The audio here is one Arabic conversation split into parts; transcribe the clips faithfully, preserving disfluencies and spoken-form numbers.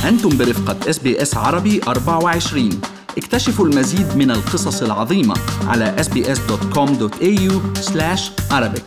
أنتم برفقة إس بي إس عربي أربعة وعشرين. اكتشفوا المزيد من القصص العظيمة على إس بي إس دوت كوم دوت إيه يو سلاش عربيك.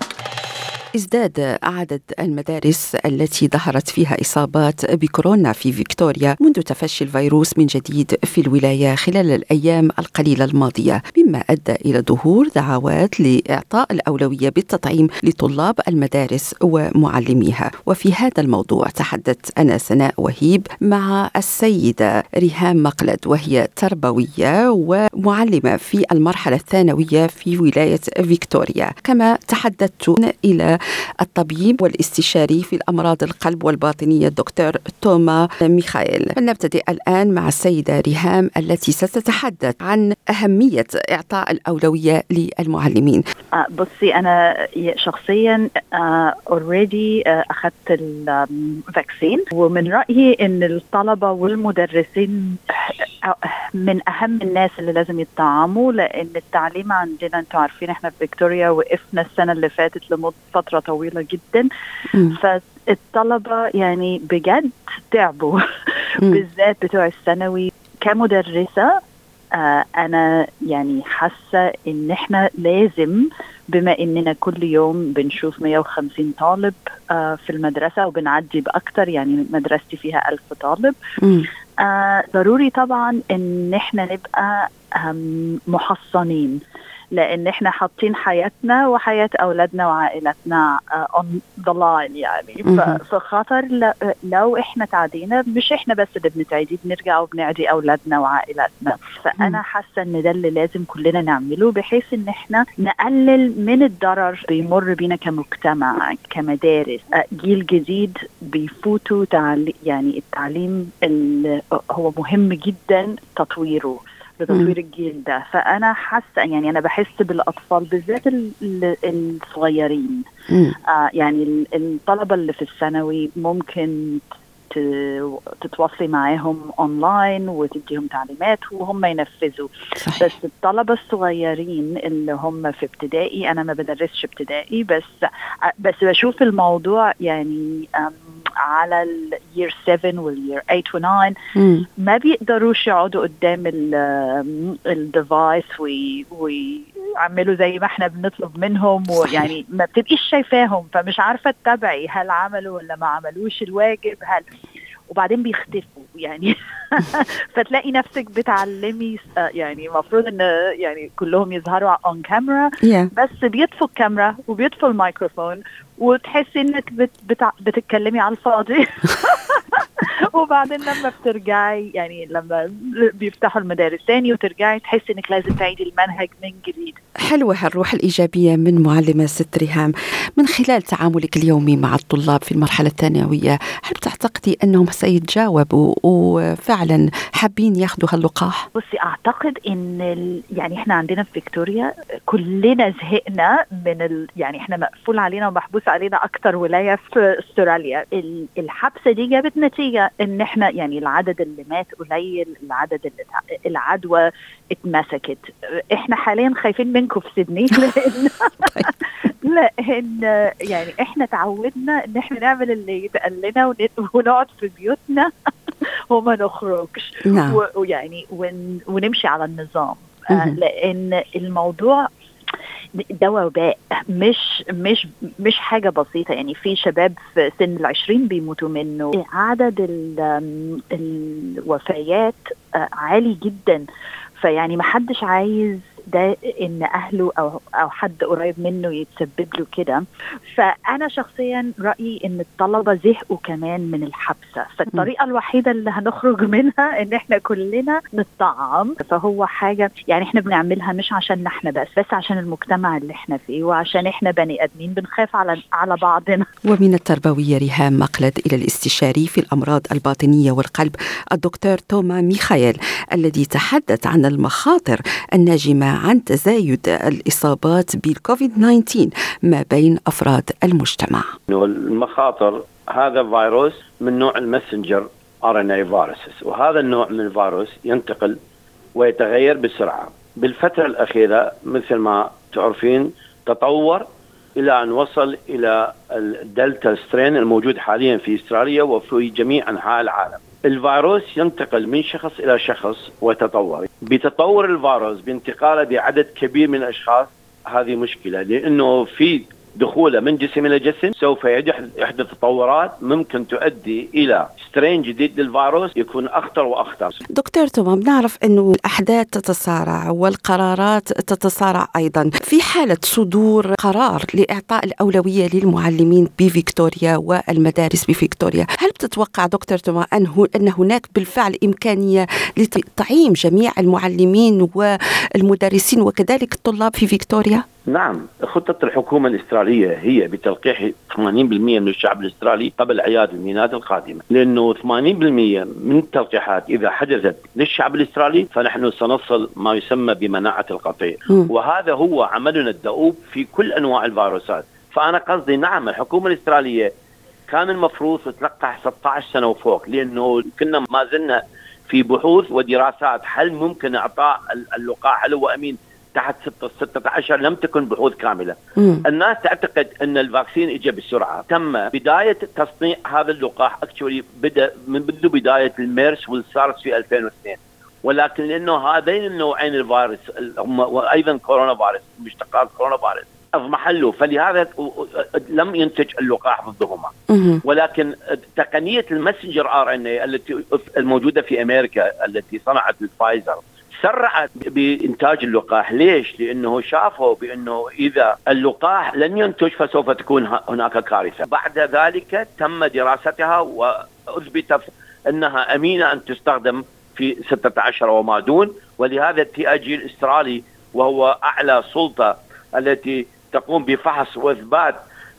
ازداد عدد المدارس التي ظهرت فيها إصابات بكورونا في فيكتوريا منذ تفشي الفيروس من جديد في الولاية خلال الأيام القليلة الماضية، مما أدى إلى ظهور دعوات لإعطاء الأولوية بالتطعيم لطلاب المدارس ومعلميها. وفي هذا الموضوع تحدثت أنا سناء وهيب مع السيدة ريهام مقلد، وهي تربوية ومعلمة في المرحلة الثانوية في ولاية فيكتوريا. كما تحدثت إلى الطبيب والاستشاري في الأمراض القلب والباطنية الدكتور توما ميخائيل. فلنبتدئ الآن مع السيدة ريهام التي ستتحدث عن أهمية إعطاء الأولوية للمعلمين. بصي، أنا شخصيا already أخذت الفاكسين، ومن رأيي أن الطلبة والمدرسين من أهم الناس اللي لازم يتطعموا، لأن التعليم عندنا أنتوا عارفين إحنا في فيكتوريا وقفنا السنة اللي فاتت لمدة فترة طويلة جدا. م. فالطلبة يعني بجد تعبوا بالذات بتوع الثانوي. كمدرسة آه أنا يعني حاسة إن إحنا لازم، بما إننا كل يوم بنشوف مية وخمسين طالب آه في المدرسة وبنعدي بأكتر، يعني مدرستي فيها ألف طالب، آه ضروري طبعا إن إحنا نبقى محصنين، لأن إحنا حاطين حياتنا وحياة أولادنا وعائلتنا uh, on the line يعني. فخطر لو إحنا تعدينا، مش إحنا بس اللي بنتعدي، بنرجع وبنعدي أولادنا وعائلتنا. فأنا حاسة إن ده اللي لازم كلنا نعمله، بحيث إن إحنا نقلل من الضرر بيمر بينا كمجتمع كمدارس. جيل جديد بيفوتوا تعلي يعني التعليم اللي هو مهم جدا تطويره لتطوير الجيل ده. فأنا حاسة يعني أنا بحس بالأطفال بالذات الصغيرين، آه يعني الطلبة اللي في الثانوي ممكن تتواصلي معاهم أونلاين وتديهم تعليمات وهم ينفذوا. صحيح. بس الطلبة الصغيرين اللي هم في ابتدائي، أنا ما بدرسش ابتدائي، بس بس بشوف الموضوع يعني على اليير سبعة واليير ثمانية و تسعة ما بيقدروش يقعدوا قدام الديفايس ويعملوا زي ما احنا بنطلب منهم، ويعني ما بتبقيش شايفاهم، فمش عارفة تتابعي هل عملوا ولا ما عملوش الواجب، هل وبعدين بيختفوا يعني. فتلاقي نفسك بتعلمي يعني مفروض ان يعني كلهم يظهروا اون كاميرا، yeah. بس بيطفوا الكاميرا وبيطفوا الميكروفون، وتحسي انك بت بتع... بتتكلمي على الفاضي. وبعدين لما بترجعي يعني لما بيفتحوا المدارس تاني وترجعي تحسي انك لازم تعيدي المنهج من جديد. حلوة هالروح الإيجابية من معلمة ست ريهام. من خلال تعاملك اليومي مع الطلاب في المرحلة الثانوية، هل تعتقدي أنهم سيتجاوبوا وفعلا حابين ياخدوا هاللقاح؟ بصي، أعتقد إن ال... يعني إحنا عندنا في فيكتوريا كلنا زهقنا من ال... يعني إحنا مقفول علينا ومحبوس علينا أكتر ولاية في استراليا. ال... الحبسة دي جابت نتيجة إن إحنا يعني العدد اللي مات قليل، العدد اللي العدوى اتمسكت. إحنا حاليا خايفين منكم في سيدني، لأن لأن يعني إحنا تعودنا إن إحنا نعمل اللي يتقال لنا ونقعد في بيوتنا وما نخرجش، نعم. ويعني ون... ونمشي على النظام، آه لأن الموضوع ده وباء، مش مش مش حاجة بسيطة. يعني في شباب في سن العشرين بيموتوا منه. عدد الوفيات عالي جدا، فيعني محدش عايز ده ان اهله او او حد قريب منه يتسبب له كده. فانا شخصيا رايي ان الطلبه زهقوا كمان من الحبسه، فالطريقه الوحيده اللي هنخرج منها ان احنا كلنا نتطعم. فهو حاجه يعني احنا بنعملها مش عشان احنا بس بس عشان المجتمع اللي احنا فيه، وعشان احنا بني ادمين بنخاف على على بعضنا. ومن التربويه ريهام مقلد الى الاستشاري في الامراض الباطنيه والقلب الدكتور توما ميخائيل، الذي تحدث عن المخاطر الناجمه عن تزايد الإصابات بالكوفيد تسعة عشر ما بين أفراد المجتمع. المخاطر، هذا فيروس من نوع المسنجر آر إن إيه فيروسز، وهذا النوع من الفيروس ينتقل ويتغير بسرعة. بالفترة الأخيرة مثل ما تعرفين تطور إلى أن وصل إلى الدلتا سترين الموجود حاليا في أستراليا وفي جميع أنحاء العالم. الفيروس ينتقل من شخص إلى شخص ويتطور. بتطور الفيروس بانتقاله بعدد كبير من الأشخاص هذه مشكلة، لأنه في دخوله من جسم إلى جسم سوف يحدث تطورات ممكن تؤدي إلى سترين جديد للفيروس يكون أخطر وأخطر. دكتور توما، بنعرف أنه الأحداث تتسارع والقرارات تتسارع أيضا. في حالة صدور قرار لإعطاء الأولوية للمعلمين بفيكتوريا والمدارس بفيكتوريا، هل بتتوقع دكتور توما أن هناك بالفعل إمكانية لتطعيم جميع المعلمين والمدرسين وكذلك الطلاب في فيكتوريا؟ نعم، خطة الحكومة الأسترالية هي بتلقيح ثمانين بالمئة من الشعب الأسترالي قبل أعياد الميلاد القادمة، لأنه ثمانين بالمئة من التلقيحات إذا حدثت للشعب الأسترالي فنحن سنصل ما يسمى بمناعة القطيع، وهذا هو عملنا الدؤوب في كل أنواع الفيروسات. فأنا قصدي نعم الحكومة الأسترالية كان المفروض تلقح ستة عشر سنة وفوق، لأنه كنا ما زلنا في بحوث ودراسات هل ممكن إعطاء اللقاح هل هو أمين تحت ستة عشر. لم تكن بحوث كاملة. مم. الناس تعتقد أن الفاكسين إجا بسرعة. تم بداية تصنيع هذا اللقاح أكتشولي بدأ من منذ بداية الميرس والسارس في ألفين واثنين، ولكن لأنه هذين النوعين الفيروس وأيضا كورونا فيروس مشتقات كورونا فيروس اضمحلوا، فلهذا لم ينتج اللقاح ضدهما. مم. ولكن تقنية المسنجر آر إن إيه التي الموجودة في أمريكا التي صنعت الفايزر سرعت بإنتاج اللقاح. ليش؟ لأنه شافوا بأنه إذا اللقاح لن ينتج فسوف تكون هناك كارثة. بعد ذلك تم دراستها وأثبت أنها أمينة أن تستخدم في ستة عشر وما دون، ولهذا التي أي جي الأسترالي وهو أعلى سلطة التي تقوم بفحص وإثبات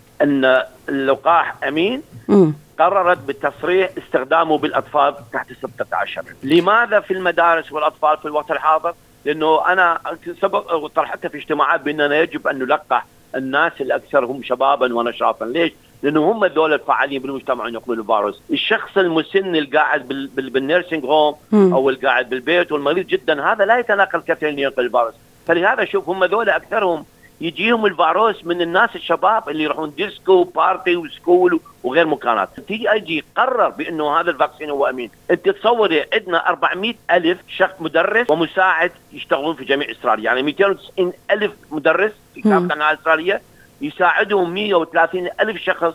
أن اللقاح أمين م. قررت بالتصريح استخدامه بالأطفال تحت ستة عشر. لماذا في المدارس والأطفال في الوقت الحاضر؟ لأنه أنا سبق طرحتها في اجتماعات بأننا يجب أن نلقح الناس الأكثر هم شبابا ونشاطا. ليش؟ لأنه هم ذول الفعالين بالمجتمع أن يقبلوا الفيروس. الشخص المسن القاعد بالنيرسينج هوم أو القاعد بالبيت والمريض جدا هذا لا يتناقل كثير أن ينقل الفيروس. فلهذا شوف هم ذول أكثرهم يجيهم الفيروس من الناس الشباب اللي يروحون ديسكو بارتي وسكول وغير مكانات. تي اي جي قرر بانه هذا الفاكسين هو امين. انت تصوري عندنا أربعمئة ألف شخص مدرس ومساعد يشتغلون في جميع استراليا، يعني مئتين وتسعين ألف مدرس في كافة الأنحاء الأسترالية يساعدهم مئة وثلاثين ألف شخص،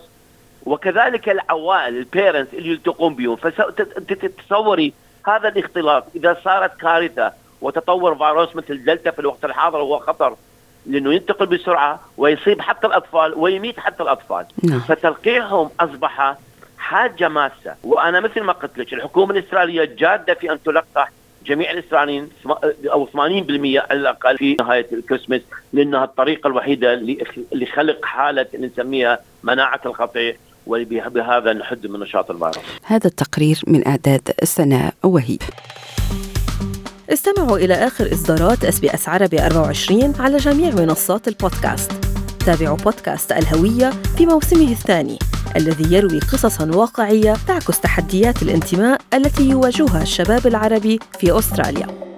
وكذلك العوائل البيرنتس اللي يلتقون بهم. فتصوري هذا الاختلاط اذا صارت كارثة وتطور فيروس مثل دلتا في الوقت الحاضر هو خطر، لأنه ينتقل بسرعة ويصيب حتى الأطفال ويميت حتى الأطفال. نعم. فتلقيحهم أصبح حاجة ماسة. وأنا مثل ما قلت لك الحكومة الإسرائيلية جادة في أن تلقح جميع الإسرائيليين أو ثمانين بالمئة على الأقل في نهاية الكريسماس، لأنها الطريقة الوحيدة لخلق حالة نسميها مناعة القطيع، وبهذا نحد من نشاط الفيروس. هذا التقرير من إعداد سناء وهيب. استمعوا إلى آخر إصدارات إس بي إس عربي أربعة وعشرين على جميع منصات البودكاست. تابعوا بودكاست الهوية في موسمه الثاني الذي يروي قصصاً واقعية تعكس تحديات الانتماء التي يواجهها الشباب العربي في أستراليا.